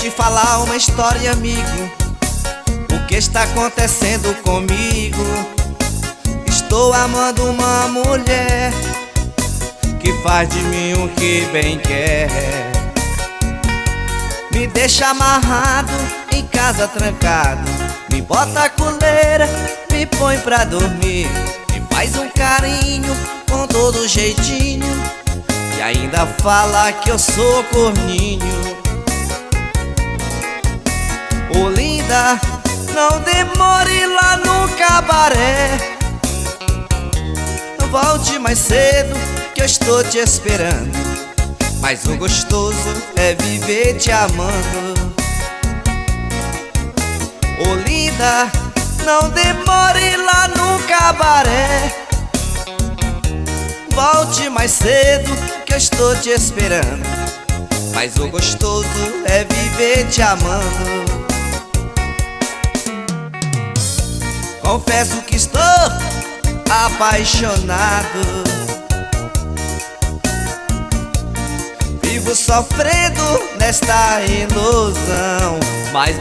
lhe falar uma história, amigo. O que está acontecendo comigo? Estou amando uma mulher que faz de mim o que bem quer. Me deixa amarrado, em casa trancado, me bota a coleira, me põe pra dormir, me faz um carinho com todo jeitinho e ainda fala que eu sou corninho. Ô linda, não demore lá no cabaré, volte mais cedo que eu estou te esperando, mas o gostoso é viver te amando. Ô linda, não demore lá no cabaré, volte mais cedo que eu estou te esperando, mas o gostoso é viver te amando. Confesso que estou apaixonado, vivo sofrendo nesta ilusão, mas